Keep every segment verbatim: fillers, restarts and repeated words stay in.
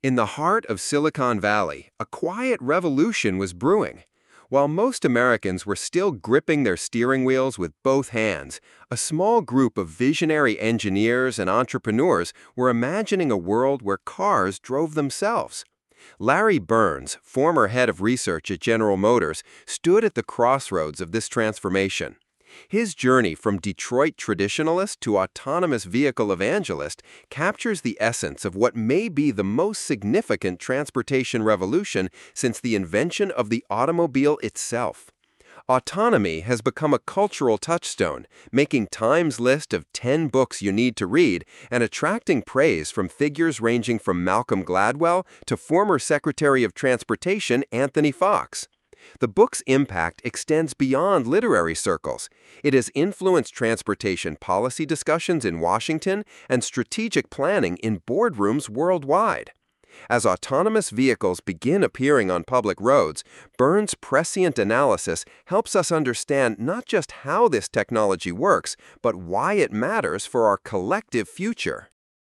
In the heart of Silicon Valley, a quiet revolution was brewing. While most Americans were still gripping their steering wheels with both hands, a small group of visionary engineers and entrepreneurs were imagining a world where cars drove themselves. Larry Burns, former head of research at General Motors, stood at the crossroads of this transformation. His journey from Detroit traditionalist to autonomous vehicle evangelist captures the essence of what may be the most significant transportation revolution since the invention of the automobile itself. Autonomy has become a cultural touchstone, making Time's list of ten books you need to read and attracting praise from figures ranging from Malcolm Gladwell to former Secretary of Transportation Anthony Fox. The book's impact extends beyond literary circles. It has influenced transportation policy discussions in Washington and strategic planning in boardrooms worldwide. As autonomous vehicles begin appearing on public roads, Burns' prescient analysis helps us understand not just how this technology works, but why it matters for our collective future.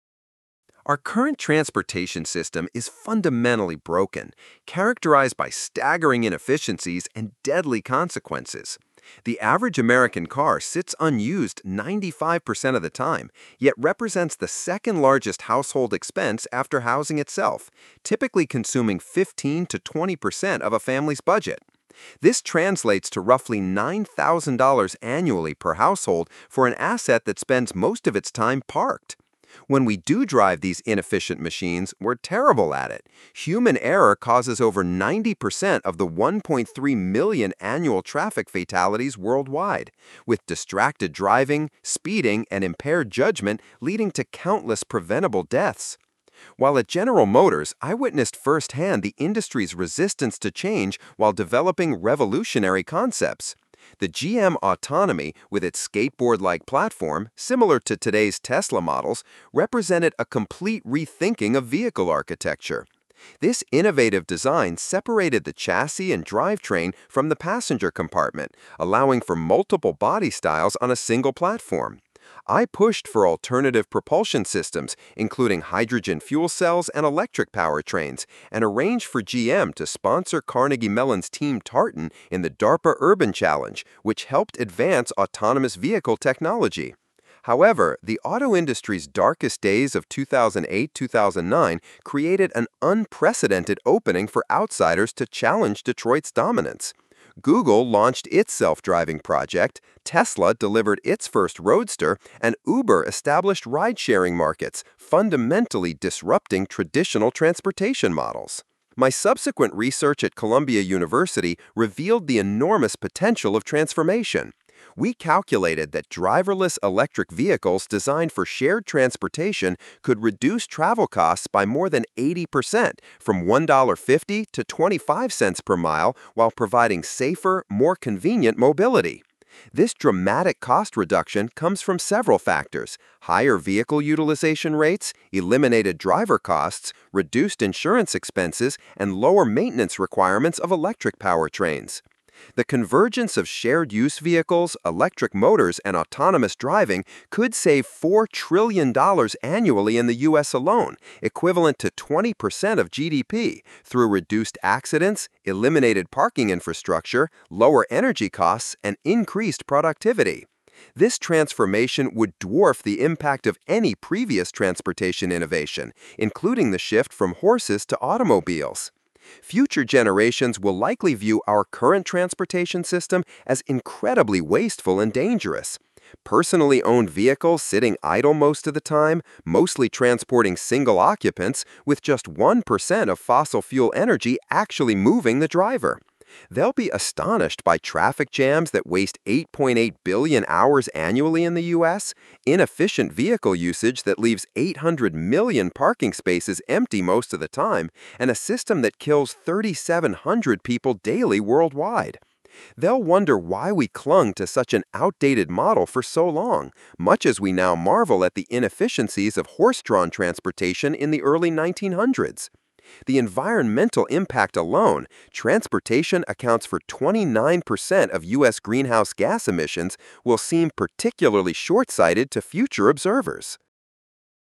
Our current transportation system is fundamentally broken, characterized by staggering inefficiencies and deadly consequences. The average American car sits unused ninety-five percent of the time, yet represents the second largest household expense after housing itself, typically consuming fifteen to twenty percent of a family's budget. This translates to roughly nine thousand dollars annually per household for an asset that spends most of its time parked. When we do drive these inefficient machines, we're terrible at it. Human error causes over ninety percent of the one point three million annual traffic fatalities worldwide, with distracted driving, speeding, and impaired judgment leading to countless preventable deaths. While at General Motors, I witnessed firsthand the industry's resistance to change while developing revolutionary concepts. The G M Autonomy, with its skateboard-like platform, similar to today's Tesla models, represented a complete rethinking of vehicle architecture. This innovative design separated the chassis and drivetrain from the passenger compartment, allowing for multiple body styles on a single platform. I pushed for alternative propulsion systems, including hydrogen fuel cells and electric powertrains, and arranged for G M to sponsor Carnegie Mellon's Team Tartan in the DARPA Urban Challenge, which helped advance autonomous vehicle technology. However, the auto industry's darkest days of two thousand eight to two thousand nine created an unprecedented opening for outsiders to challenge Detroit's dominance. Google launched its self-driving project, Tesla delivered its first Roadster, and Uber established ride-sharing markets, fundamentally disrupting traditional transportation models. My subsequent research at Columbia University revealed the enormous potential of transformation. We calculated that driverless electric vehicles designed for shared transportation could reduce travel costs by more than eighty percent, from one dollar fifty to twenty-five cents per mile, while providing safer, more convenient mobility. This dramatic cost reduction comes from several factors: higher vehicle utilization rates, eliminated driver costs, reduced insurance expenses, and lower maintenance requirements of electric powertrains. The convergence of shared-use vehicles, electric motors, and autonomous driving could save four trillion dollars annually in the U S alone, equivalent to twenty percent of G D P, through reduced accidents, eliminated parking infrastructure, lower energy costs, and increased productivity. This transformation would dwarf the impact of any previous transportation innovation, including the shift from horses to automobiles. Future generations will likely view our current transportation system as incredibly wasteful and dangerous. Personally owned vehicles sitting idle most of the time, mostly transporting single occupants, with just one percent of fossil fuel energy actually moving the driver. They'll be astonished by traffic jams that waste eight point eight billion hours annually in the U S, inefficient vehicle usage that leaves eight hundred million parking spaces empty most of the time, and a system that kills three thousand seven hundred people daily worldwide. They'll wonder why we clung to such an outdated model for so long, much as we now marvel at the inefficiencies of horse-drawn transportation in the early nineteen hundreds. The environmental impact alone, transportation accounts for twenty-nine percent of U S greenhouse gas emissions, will seem particularly short-sighted to future observers.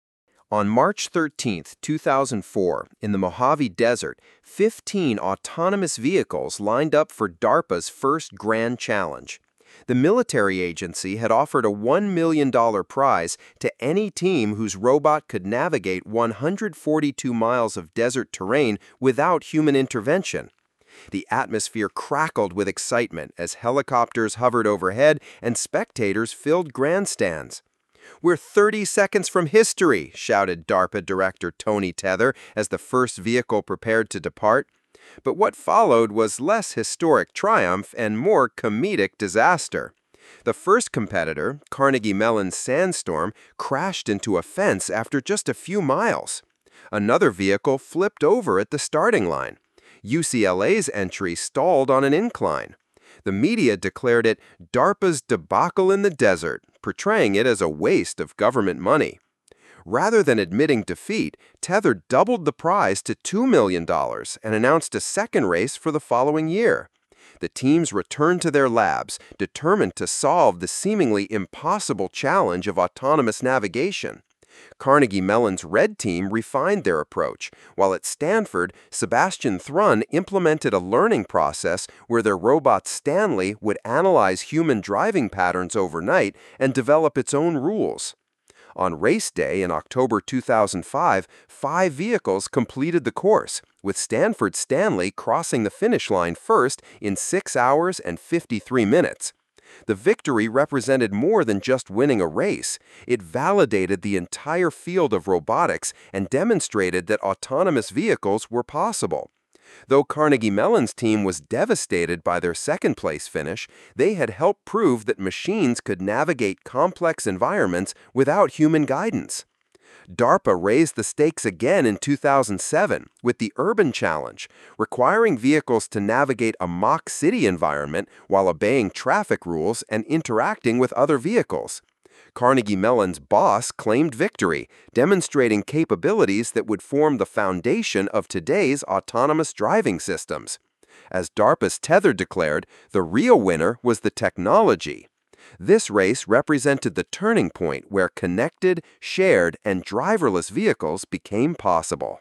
On March thirteenth, two thousand four, in the Mojave Desert, fifteen autonomous vehicles lined up for DARPA's first grand challenge. The military agency had offered a one million dollar prize to any team whose robot could navigate one hundred forty-two miles of desert terrain without human intervention. The atmosphere crackled with excitement as helicopters hovered overhead and spectators filled grandstands. "We're thirty seconds from history," shouted DARPA Director Tony Tether as the first vehicle prepared to depart. But what followed was less historic triumph and more comedic disaster. The first competitor, Carnegie Mellon's Sandstorm, crashed into a fence after just a few miles. Another vehicle flipped over at the starting line. U C L A's entry stalled on an incline. The media declared it DARPA's debacle in the desert, portraying it as a waste of government money. Rather than admitting defeat, Tether doubled the prize to two million dollars and announced a second race for the following year. The teams returned to their labs, determined to solve the seemingly impossible challenge of autonomous navigation. Carnegie Mellon's Red Team refined their approach, while at Stanford, Sebastian Thrun implemented a learning process where their robot Stanley would analyze human driving patterns overnight and develop its own rules. On race day in October two thousand five, five vehicles completed the course, with Stanford Stanley crossing the finish line first in six hours and fifty-three minutes. The victory represented more than just winning a race. It validated the entire field of robotics and demonstrated that autonomous vehicles were possible. Though Carnegie Mellon's team was devastated by their second-place finish, they had helped prove that machines could navigate complex environments without human guidance. DARPA raised the stakes again in two thousand seven with the Urban Challenge, requiring vehicles to navigate a mock city environment while obeying traffic rules and interacting with other vehicles. Carnegie Mellon's BOSS claimed victory, demonstrating capabilities that would form the foundation of today's autonomous driving systems. As DARPA's Tether declared, the real winner was the technology. This race represented the turning point where connected, shared, and driverless vehicles became possible.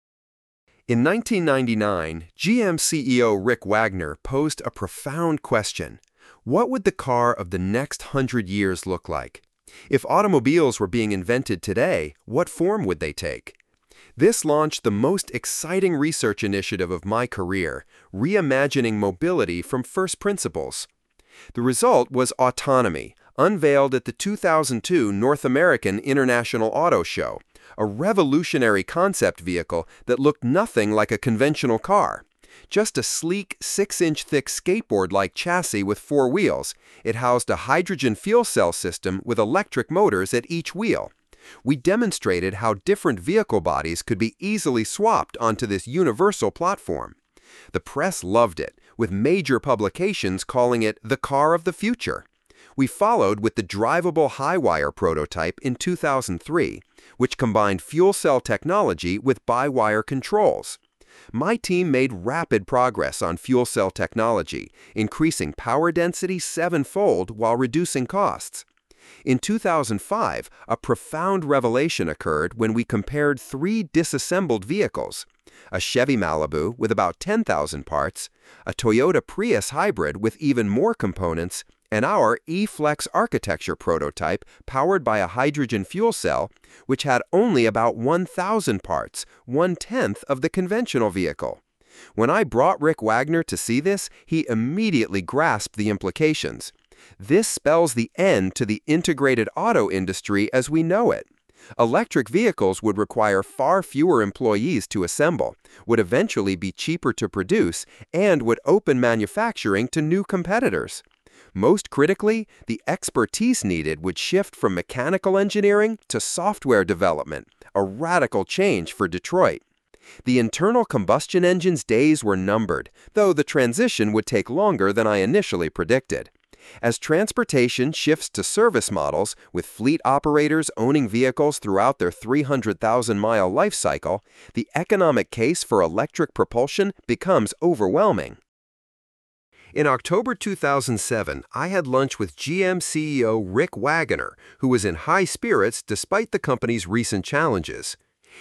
In nineteen ninety-nine, G M C E O Rick Wagner posed a profound question. What would the car of the next hundred years look like? If automobiles were being invented today, what form would they take? This launched the most exciting research initiative of my career, reimagining mobility from first principles. The result was Autonomy, unveiled at the two thousand two North American International Auto Show, a revolutionary concept vehicle that looked nothing like a conventional car. Just a sleek, six-inch thick skateboard-like chassis with four wheels, it housed a hydrogen fuel cell system with electric motors at each wheel. We demonstrated how different vehicle bodies could be easily swapped onto this universal platform. The press loved it, with major publications calling it the car of the future. We followed with the drivable Highwire prototype in two thousand three, which combined fuel cell technology with by-wire controls. My team made rapid progress on fuel cell technology, increasing power density sevenfold while reducing costs. In two thousand five, a profound revelation occurred when we compared three disassembled vehicles: a Chevy Malibu with about ten thousand parts, a Toyota Prius hybrid with even more components, and our E-Flex architecture prototype powered by a hydrogen fuel cell, which had only about one thousand parts, one-tenth of the conventional vehicle. When I brought Rick Wagner to see this, he immediately grasped the implications. This spells the end to the integrated auto industry as we know it. Electric vehicles would require far fewer employees to assemble, would eventually be cheaper to produce, and would open manufacturing to new competitors. Most critically, the expertise needed would shift from mechanical engineering to software development, a radical change for Detroit. The internal combustion engine's days were numbered, though the transition would take longer than I initially predicted. As transportation shifts to service models, with fleet operators owning vehicles throughout their three hundred thousand mile life cycle, the economic case for electric propulsion becomes overwhelming. In October two thousand seven, I had lunch with G M C E O Rick Wagoner, who was in high spirits despite the company's recent challenges.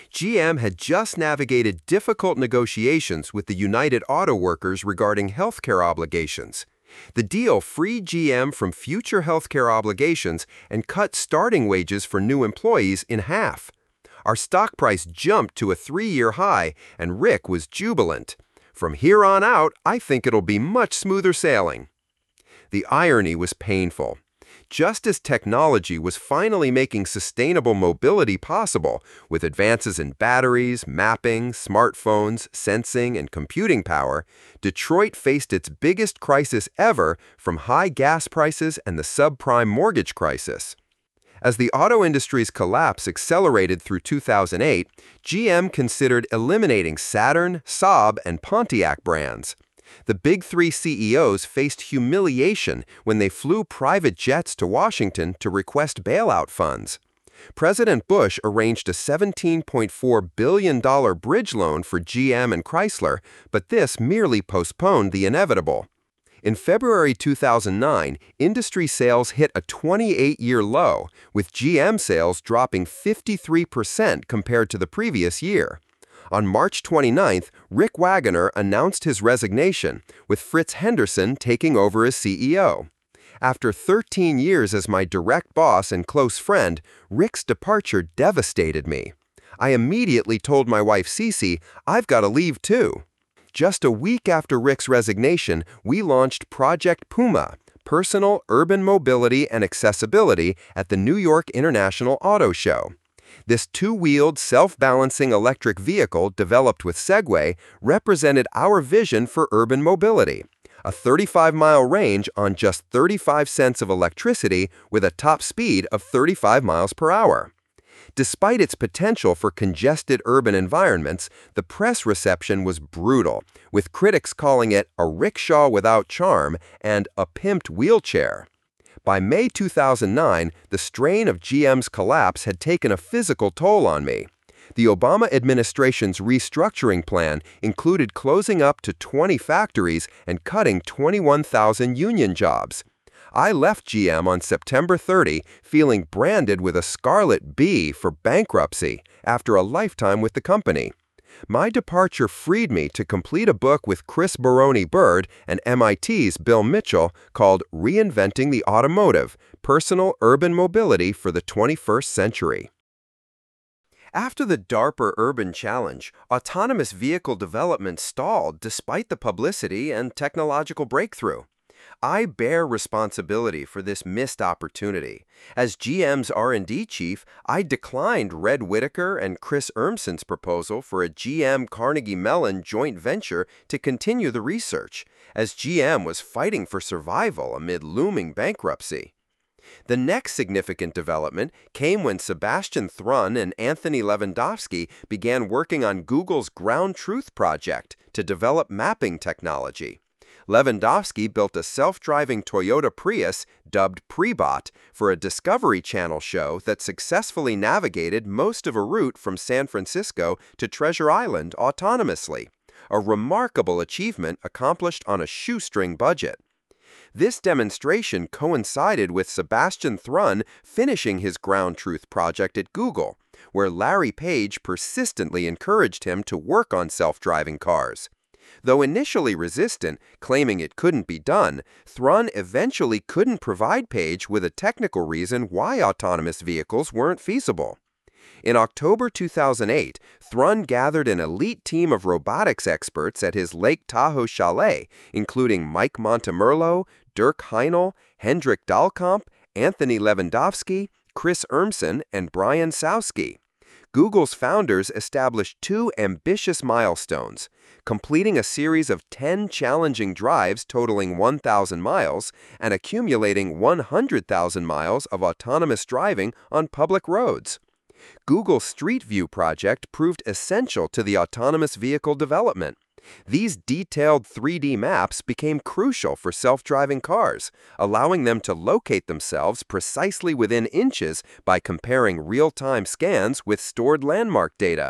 G M had just navigated difficult negotiations with the United Auto Workers regarding healthcare obligations. The deal freed G M from future healthcare obligations and cut starting wages for new employees in half. Our stock price jumped to a three-year high, and Rick was jubilant. From here on out, I think it'll be much smoother sailing. The irony was painful. Just as technology was finally making sustainable mobility possible, with advances in batteries, mapping, smartphones, sensing, and computing power, Detroit faced its biggest crisis ever from high gas prices and the subprime mortgage crisis. As the auto industry's collapse accelerated through two thousand eight, G M considered eliminating Saturn, Saab, and Pontiac brands. The Big Three C E Os faced humiliation when they flew private jets to Washington to request bailout funds. President Bush arranged a seventeen point four billion dollars bridge loan for G M and Chrysler, but this merely postponed the inevitable. In February two thousand nine, industry sales hit a twenty-eight-year low, with G M sales dropping fifty-three percent compared to the previous year. On March twenty-ninth, Rick Wagoner announced his resignation, with Fritz Henderson taking over as C E O. After thirteen years as my direct boss and close friend, Rick's departure devastated me. I immediately told my wife Cece, "I've got to leave too." Just a week after Rick's resignation, we launched Project Puma, Personal Urban Mobility and Accessibility, at the New York International Auto Show. This two-wheeled, self-balancing electric vehicle developed with Segway represented our vision for urban mobility, a thirty-five mile range on just thirty-five cents of electricity with a top speed of thirty-five miles per hour. Despite its potential for congested urban environments, the press reception was brutal, with critics calling it a rickshaw without charm and a pimped wheelchair. By May two thousand nine, the strain of G M's collapse had taken a physical toll on me. The Obama administration's restructuring plan included closing up to twenty factories and cutting twenty-one thousand union jobs. I left G M on September thirtieth feeling branded with a scarlet B for bankruptcy after a lifetime with the company. My departure freed me to complete a book with Chris Baroni-Bird and M I T's Bill Mitchell called Reinventing the Automotive: Personal Urban Mobility for the twenty-first Century. After the DARPA Urban Challenge, autonomous vehicle development stalled despite the publicity and technological breakthrough. I bear responsibility for this missed opportunity. As G M's R and D chief, I declined Red Whitaker and Chris Urmson's proposal for a G M-Carnegie Mellon joint venture to continue the research, as G M was fighting for survival amid looming bankruptcy. The next significant development came when Sebastian Thrun and Anthony Levandowski began working on Google's Ground Truth project to develop mapping technology. Lewandowski built a self-driving Toyota Prius, dubbed Prebot, for a Discovery Channel show that successfully navigated most of a route from San Francisco to Treasure Island autonomously, a remarkable achievement accomplished on a shoestring budget. This demonstration coincided with Sebastian Thrun finishing his Ground Truth project at Google, where Larry Page persistently encouraged him to work on self-driving cars. Though initially resistant, claiming it couldn't be done, Thrun eventually couldn't provide Page with a technical reason why autonomous vehicles weren't feasible. In October two thousand eight, Thrun gathered an elite team of robotics experts at his Lake Tahoe chalet, including Mike Montemerlo, Dirk Heinel, Hendrik Dahlkamp, Anthony Lewandowski, Chris Urmson, and Brian Sowski. Google's founders established two ambitious milestones: completing a series of ten challenging drives totaling one thousand miles and accumulating one hundred thousand miles of autonomous driving on public roads. Google's Street View project proved essential to the autonomous vehicle development. These detailed three D maps became crucial for self-driving cars, allowing them to locate themselves precisely within inches by comparing real-time scans with stored landmark data.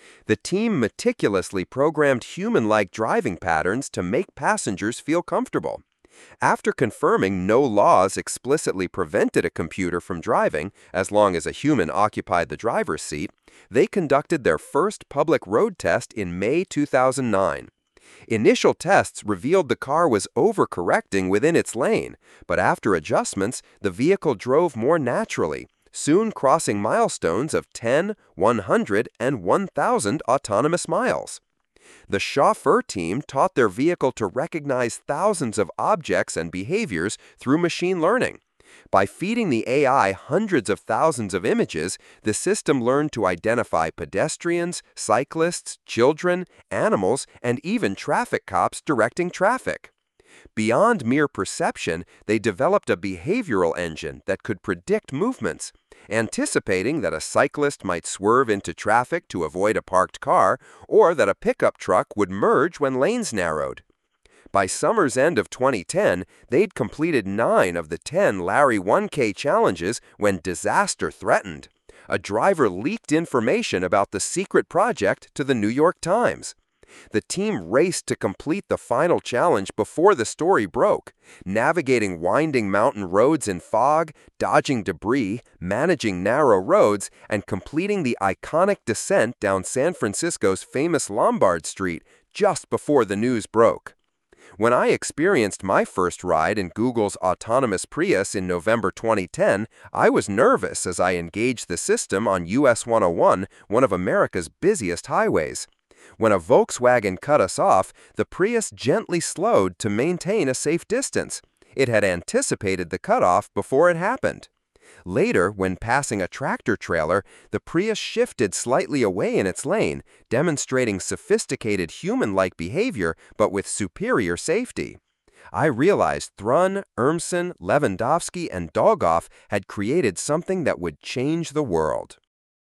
The team meticulously programmed human-like driving patterns to make passengers feel comfortable. After confirming no laws explicitly prevented a computer from driving as long as a human occupied the driver's seat, they conducted their first public road test in May two thousand nine. Initial tests revealed the car was overcorrecting within its lane, but after adjustments, the vehicle drove more naturally, soon crossing milestones of ten, one hundred, and one thousand autonomous miles. The Chauffeur team taught their vehicle to recognize thousands of objects and behaviors through machine learning. By feeding the A I hundreds of thousands of images, the system learned to identify pedestrians, cyclists, children, animals, and even traffic cops directing traffic. Beyond mere perception, they developed a behavioral engine that could predict movements, anticipating that a cyclist might swerve into traffic to avoid a parked car, or that a pickup truck would merge when lanes narrowed. By summer's end of twenty ten, they'd completed nine of the ten Larry one K challenges when disaster threatened. A driver leaked information about the secret project to the New York Times. The team raced to complete the final challenge before the story broke, navigating winding mountain roads in fog, dodging debris, managing narrow roads, and completing the iconic descent down San Francisco's famous Lombard Street just before the news broke. When I experienced my first ride in Google's autonomous Prius in November twenty ten, I was nervous as I engaged the system on U S one oh one, one of America's busiest highways. When a Volkswagen cut us off, the Prius gently slowed to maintain a safe distance. It had anticipated the cutoff before it happened. Later, when passing a tractor trailer, the Prius shifted slightly away in its lane, demonstrating sophisticated human-like behavior but with superior safety. I realized Thrun, Urmson, Lewandowski, and Dolgoff had created something that would change the world.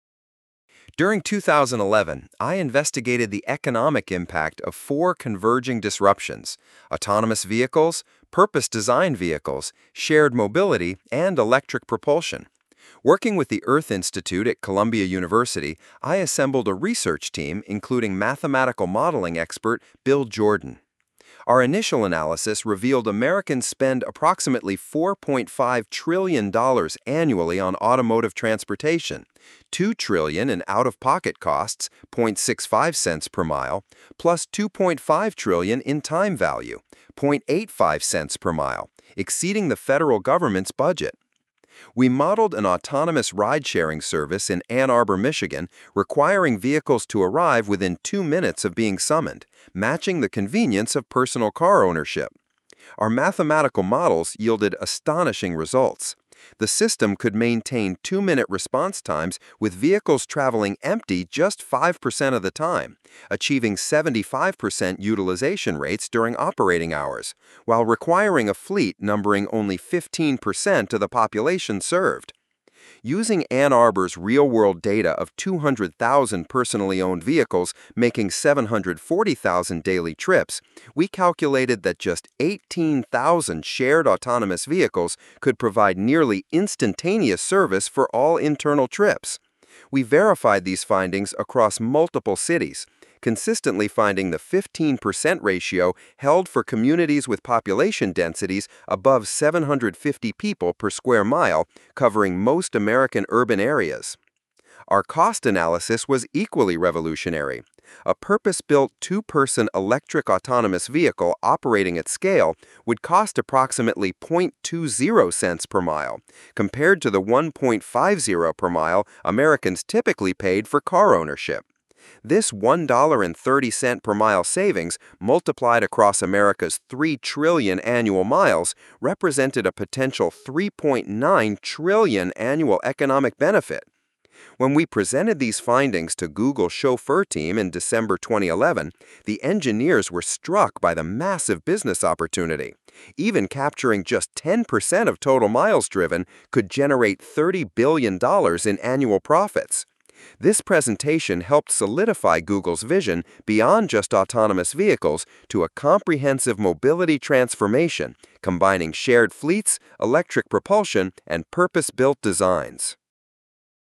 During two thousand eleven, I investigated the economic impact of four converging disruptions: autonomous vehicles, purpose-designed vehicles, shared mobility, and electric propulsion. Working with the Earth Institute at Columbia University, I assembled a research team including mathematical modeling expert Bill Jordan. Our initial analysis revealed Americans spend approximately four point five trillion dollars annually on automotive transportation, two trillion dollars in out-of-pocket costs, zero point six five cents per mile, plus two point five trillion dollars in time value, zero point eight five cents per mile, exceeding the federal government's budget. We modeled an autonomous ride-sharing service in Ann Arbor, Michigan, requiring vehicles to arrive within two minutes of being summoned, matching the convenience of personal car ownership. Our mathematical models yielded astonishing results. The system could maintain two-minute response times with vehicles traveling empty just five percent of the time, achieving seventy-five percent utilization rates during operating hours, while requiring a fleet numbering only fifteen percent of the population served. Using Ann Arbor's real-world data of two hundred thousand personally owned vehicles making seven hundred forty thousand daily trips, we calculated that just eighteen thousand shared autonomous vehicles could provide nearly instantaneous service for all internal trips. We verified these findings across multiple cities, consistently finding the fifteen percent ratio held for communities with population densities above seven hundred fifty people per square mile, covering most American urban areas. Our cost analysis was equally revolutionary. A purpose-built two-person electric autonomous vehicle operating at scale would cost approximately zero point two zero cents per mile, compared to the one point five zero per mile Americans typically paid for car ownership. This one dollar and thirty cents per mile savings, multiplied across America's three trillion annual miles, represented a potential three point nine trillion annual economic benefit. When we presented these findings to Google's Chauffeur team in December twenty eleven, the engineers were struck by the massive business opportunity. Even capturing just ten percent of total miles driven could generate thirty billion dollars in annual profits. This presentation helped solidify Google's vision beyond just autonomous vehicles to a comprehensive mobility transformation, combining shared fleets, electric propulsion, and purpose-built designs.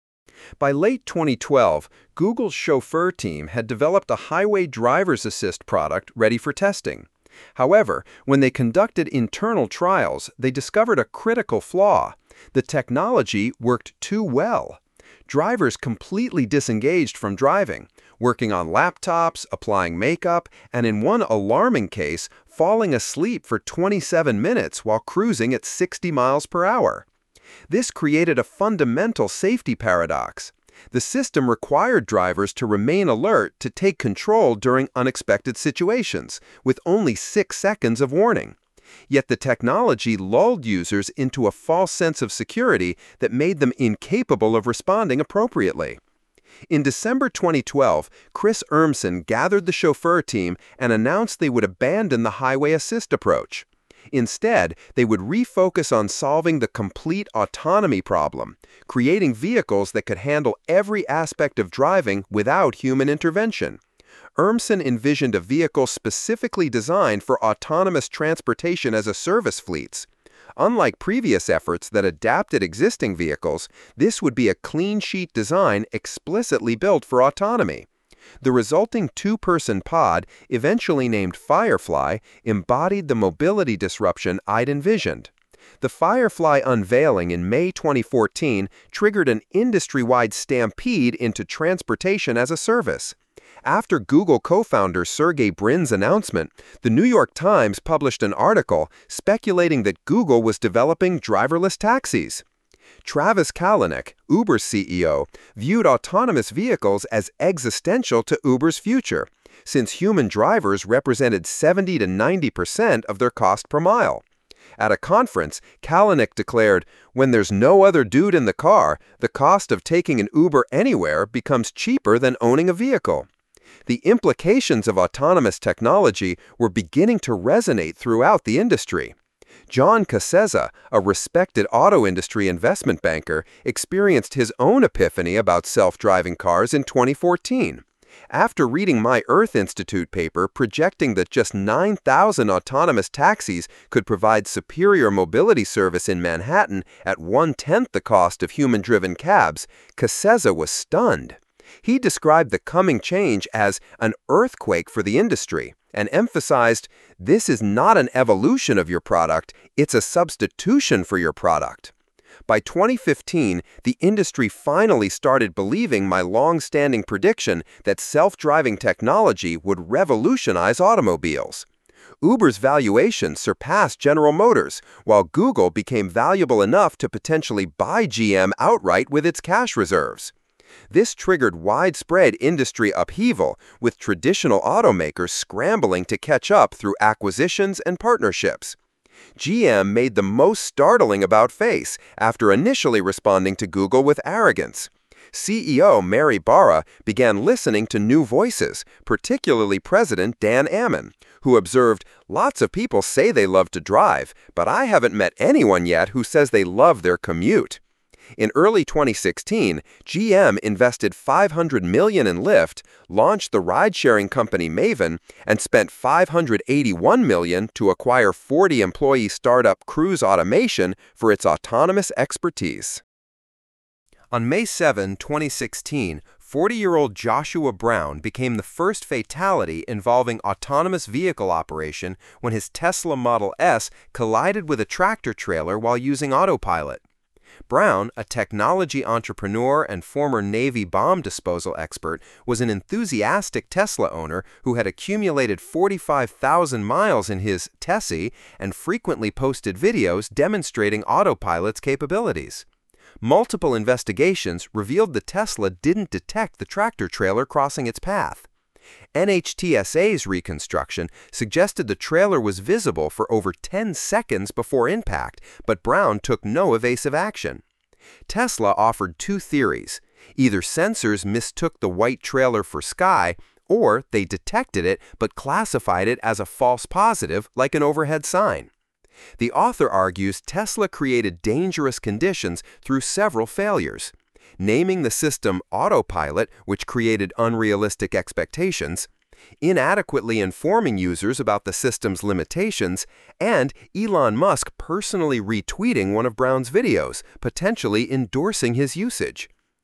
By late twenty twelve, Google's Chauffeur team had developed a highway driver's assist product ready for testing. However, when they conducted internal trials, they discovered a critical flaw. The technology worked too well. Drivers completely disengaged from driving, working on laptops, applying makeup, and in one alarming case, falling asleep for twenty-seven minutes while cruising at sixty miles per hour. This created a fundamental safety paradox. The system required drivers to remain alert to take control during unexpected situations, with only six seconds of warning. Yet the technology lulled users into a false sense of security that made them incapable of responding appropriately. In December twenty twelve, Chris Urmson gathered the Chauffeur team and announced they would abandon the highway assist approach. Instead, they would refocus on solving the complete autonomy problem, creating vehicles that could handle every aspect of driving without human intervention. Urmson envisioned a vehicle specifically designed for autonomous transportation as a service fleets. Unlike previous efforts that adapted existing vehicles, this would be a clean sheet design explicitly built for autonomy. The resulting two-person pod, eventually named Firefly, embodied the mobility disruption I'd envisioned. The Firefly unveiling in May twenty fourteen triggered an industry-wide stampede into transportation as a service. After Google co-founder Sergey Brin's announcement, the New York Times published an article speculating that Google was developing driverless taxis. Travis Kalanick, Uber's C E O, viewed autonomous vehicles as existential to Uber's future, since human drivers represented seventy to ninety percent of their cost per mile. At a conference, Kalanick declared, "When there's no other dude in the car, the cost of taking an Uber anywhere becomes cheaper than owning a vehicle." The implications of autonomous technology were beginning to resonate throughout the industry. John Casezza, a respected auto industry investment banker, experienced his own epiphany about self-driving cars in twenty fourteen. After reading my Earth Institute paper projecting that just nine thousand autonomous taxis could provide superior mobility service in Manhattan at one-tenth the cost of human-driven cabs, Casezza was stunned. He described the coming change as an earthquake for the industry and emphasized, "This is not an evolution of your product, it's a substitution for your product." By twenty fifteen, the industry finally started believing my long-standing prediction that self-driving technology would revolutionize automobiles. Uber's valuation surpassed General Motors, while Google became valuable enough to potentially buy G M outright with its cash reserves. This triggered widespread industry upheaval, with traditional automakers scrambling to catch up through acquisitions and partnerships. G M made the most startling about-face after initially responding to Google with arrogance. C E O Mary Barra began listening to new voices, particularly President Dan Ammann, who observed, "Lots of people say they love to drive, but I haven't met anyone yet who says they love their commute." In early twenty sixteen, G M invested five hundred million dollars in Lyft, launched the ride-sharing company Maven, and spent five hundred eighty-one million dollars to acquire forty-employee startup Cruise Automation for its autonomous expertise. On May seventh, twenty sixteen, forty-year-old Joshua Brown became the first fatality involving autonomous vehicle operation when his Tesla Model S collided with a tractor-trailer while using autopilot. Brown, a technology entrepreneur and former Navy bomb disposal expert, was an enthusiastic Tesla owner who had accumulated forty-five thousand miles in his Tessie and frequently posted videos demonstrating autopilot's capabilities. Multiple investigations revealed the Tesla didn't detect the tractor-trailer crossing its path. N H T S A's reconstruction suggested the trailer was visible for over ten seconds before impact, but Brown took no evasive action. Tesla offered two theories. Either sensors mistook the white trailer for sky, or they detected it but classified it as a false positive like an overhead sign. The author argues Tesla created dangerous conditions through several failures. Naming the system Autopilot, which created unrealistic expectations, inadequately informing users about the system's limitations, and Elon Musk personally retweeting one of Brown's videos, potentially endorsing his usage.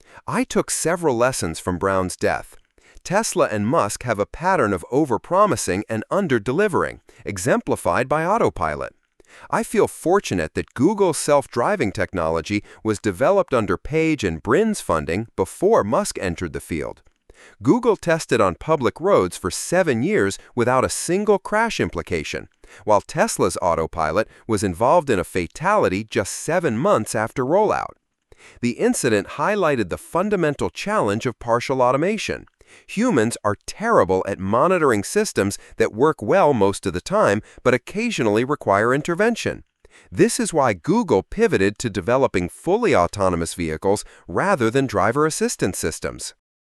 I took several lessons from Brown's death. Tesla and Musk have a pattern of overpromising and under-delivering, exemplified by autopilot. I feel fortunate that Google's self-driving technology was developed under Page and Brin's funding before Musk entered the field. Google tested on public roads for seven years without a single crash implication, while Tesla's autopilot was involved in a fatality just seven months after rollout. The incident highlighted the fundamental challenge of partial automation. Humans are terrible at monitoring systems that work well most of the time but occasionally require intervention. This is why Google pivoted to developing fully autonomous vehicles rather than driver assistance systems.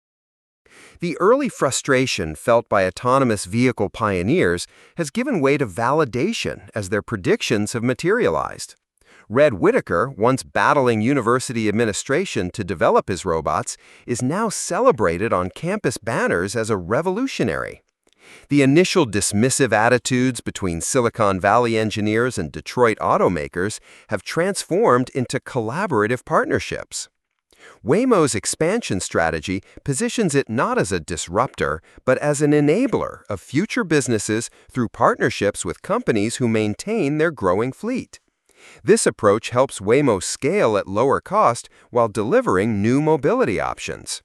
The early frustration felt by autonomous vehicle pioneers has given way to validation as their predictions have materialized. Red Whittaker, once battling university administration to develop his robots, is now celebrated on campus banners as a revolutionary. The initial dismissive attitudes between Silicon Valley engineers and Detroit automakers have transformed into collaborative partnerships. Waymo's expansion strategy positions it not as a disruptor, but as an enabler of future businesses through partnerships with companies who maintain their growing fleet. This approach helps Waymo scale at lower cost while delivering new mobility options.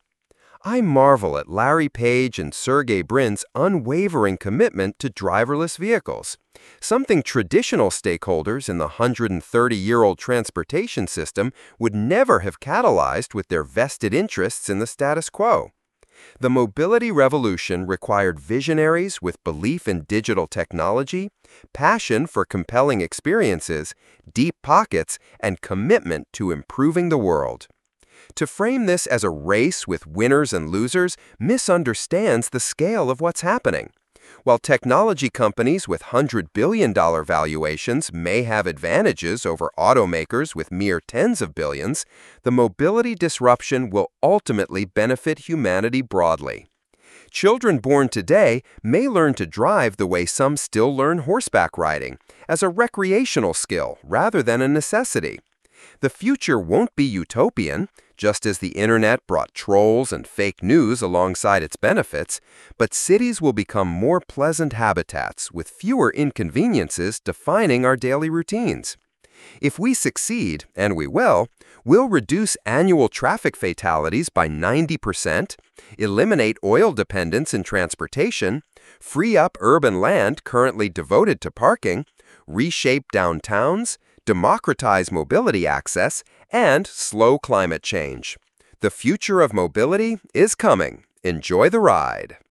I marvel at Larry Page and Sergey Brin's unwavering commitment to driverless vehicles, something traditional stakeholders in the one hundred thirty-year-old transportation system would never have catalyzed with their vested interests in the status quo. The mobility revolution required visionaries with belief in digital technology, passion for compelling experiences, deep pockets, and commitment to improving the world. To frame this as a race with winners and losers misunderstands the scale of what's happening. While technology companies with one hundred billion dollar valuations may have advantages over automakers with mere tens of billions, the mobility disruption will ultimately benefit humanity broadly. Children born today may learn to drive the way some still learn horseback riding, as a recreational skill rather than a necessity. The future won't be utopian, just as the internet brought trolls and fake news alongside its benefits, but cities will become more pleasant habitats with fewer inconveniences defining our daily routines. If we succeed, and we will, we'll reduce annual traffic fatalities by ninety percent, eliminate oil dependence in transportation, free up urban land currently devoted to parking, reshape downtowns, democratize mobility access, and slow climate change. The future of mobility is coming. Enjoy the ride.